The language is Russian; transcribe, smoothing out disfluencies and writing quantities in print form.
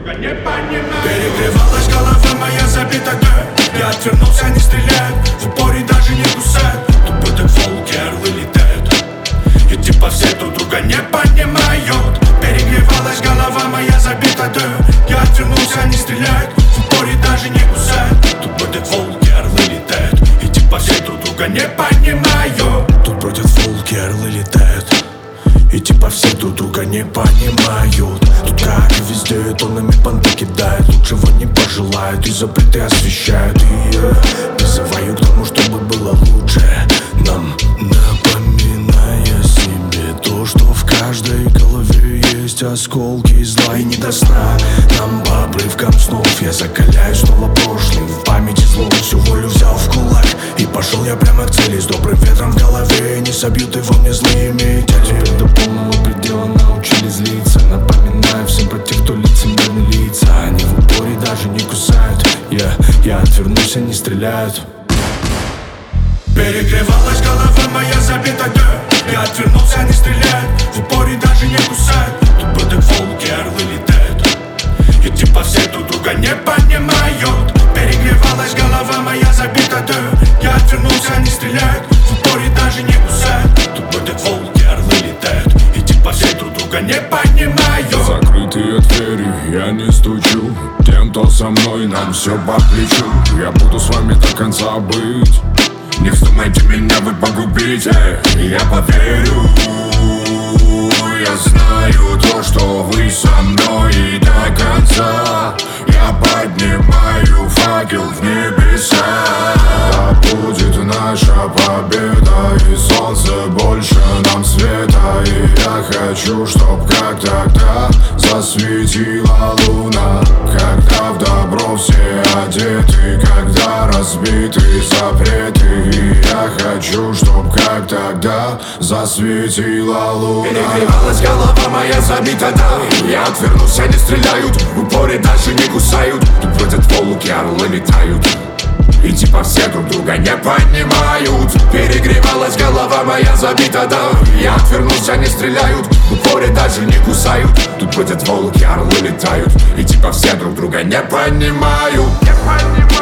друга не понимают. Перегревалась голова моя, забита да. Я отвернулся, не стреляют, в упоре даже не кусают. Тупо так волки, орлы летают, и типа все друг друга не понимают. Перегревалась голова моя, забита да. Я отвернулся, не стреляют, в упоре даже не кусают. Тупо так волки, орлы летают, и типа все друг друга не понимают. Тут бродят волки, орлы летают, и типа все друг друга не понимают. Тут как и везде тоннами понты кидают, лучшего не пожелают и запреты освещают. И призывают к тому, чтобы было лучше нам, напоминая себе то, что в каждой голове есть осколки зла и не до сна. Нам по обрывкам снов я закаляюсь снова прошлым, в памяти злом всю волю взял в кулак. И пошел я прямо к цели с добрым ветром в голове. Не собьют его мне злые метели. До полного предела научились злиться, напоминая всем про тех, кто лицемерны лица. Они в упоре даже не кусают, я отвернулся, не стреляют. Перегревалась голова моя, забита да. Я отвернулся, не стреляют, в упоре даже не кусают. Тут так волки, орлы летают, и типа все друг друга не понимают. Перегревалась голова моя, забита да. Я отвернулся, не стреляют, в упоре даже не кусают. Тут так волки, орлы летают, и типа все друг друга не понимают. Закрытые двери, я не стучу. Тем, кто со мной, нам все по плечу. Я буду с вами до конца быть. Не вздумайте меня вы погубите, я поверю. Я знаю то, что вы со мной и до конца. Я поднимаю факел в небеса. Да будет наша победа, и солнце больше нам света. И я хочу, чтоб как тогда засветила луна. Когда в добро все одеты, когда разбиты запреты. И я хочу, чтоб как тогда засветила луна. Перегревалась голова моя, забита да. Я отвернулся, не стреляют, в упоре даже не кусают. Тут бродят волки, орлы летают, и типа все друг друга не понимают. Перегревалась голова моя, забита да. Я отвернулся, не стреляют, в упоре даже не кусают. Тут бродят волки, орлы летают, и типа все друг друга не понимают.